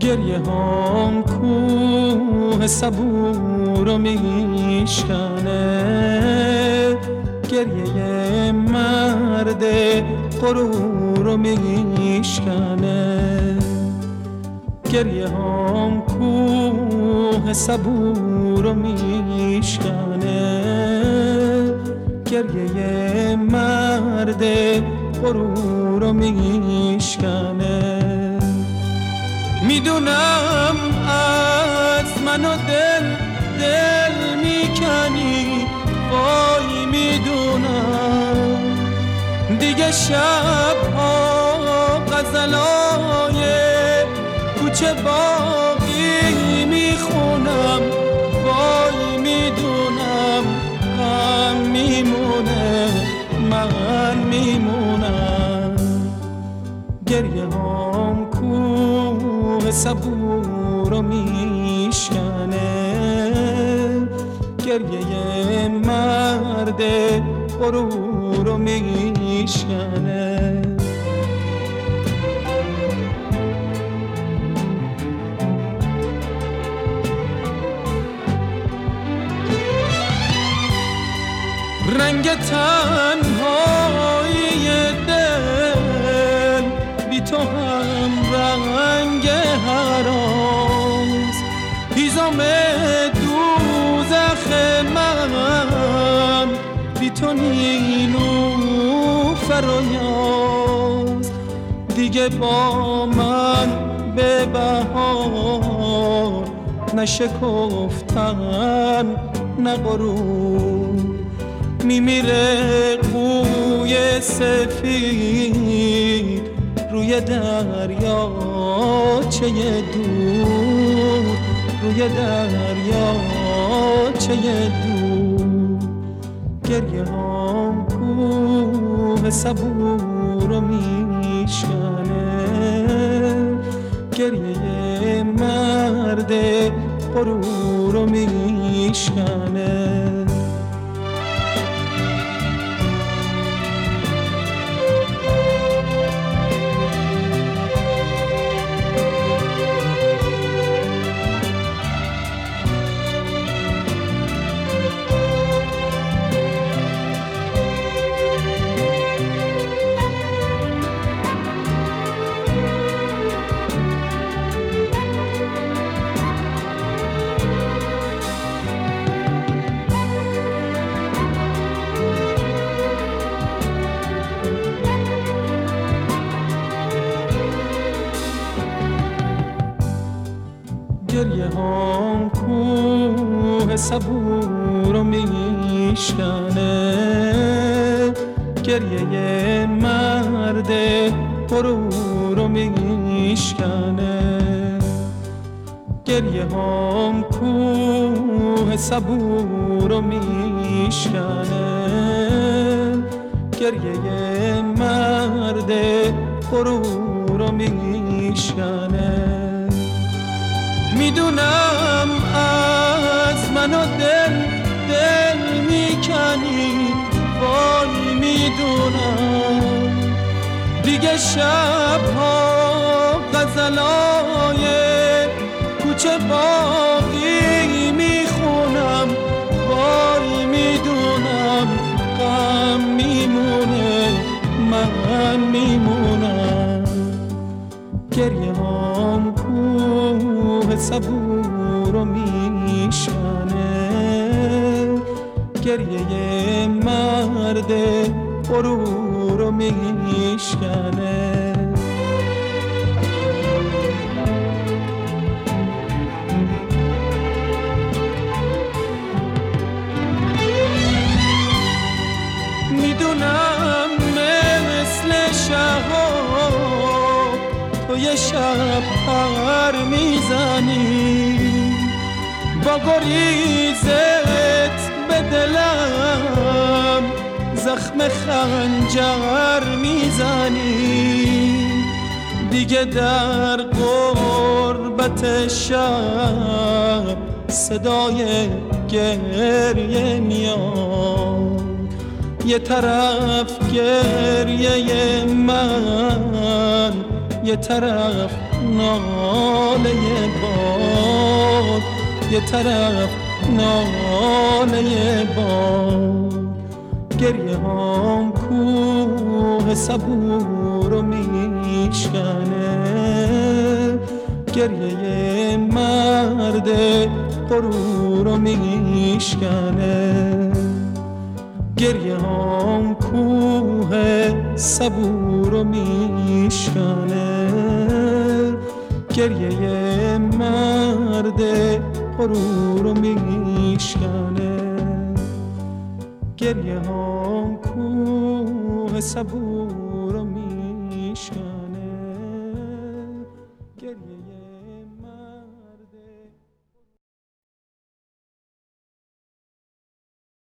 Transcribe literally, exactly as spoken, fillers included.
گریه هام کوه صبور رو میشکنه، گریه مرد غرور رو میشکنه. گریه هام کوه صبور رو میشکنه، گریه مرد غرور رو میشکنه. میدونم از من و دل دل میکنی، وای میدونم دیگه شبها غزلای کوچه باقی میخونم، وای میدونم غم میمونه من میمونم. گریه هام کوه صبور رو میشکنه، گریه مرد غرور رو میشکنه. رنگ تنهایی دل بی تو هم رنگ هراز، هیزم دوزخ من بی تو نیلوفر و یاز. دیگه با من به بهار نشکفتن نه غرور، میمیره قوی سفید روی دریا چه دور، روی دریا چه دور. گریه هام کوه صبور رو میشکنه، گریه مرد غرور رو میشکنه. گریه هام کوه صبور رو میشکنه، گریه مرد غرور رو میشکنه. گریه هام کوه صبور رو میشکنه، گریه مرد غرور رو میشکنه. میدونم از من و دل دل میکنی، وای میدونم دیگه شبها غزلای کوچه باقی میخونم، وای میدونم غم میمونه من میمونم. گریه هام کوه صبور رو میشکنه، گریه مرد غرور رو میشکنه. میدونم مثل شهاب تو یه شب پر میزنی، با گریزت به دلم زخم خنجر میزنی. دیگه در غربت شب صدای گریه میاد، یه طرف گریه من یه طرف ناله باد، یه طرف ناله باد. گریه هم کوه صبور رو میشکنه، گریه مرد غرور رو میشکنه. گریه هم کوه صبور رو میشکنه، گریه مرد غرور رو میشکنه. گریه هم کوه صبور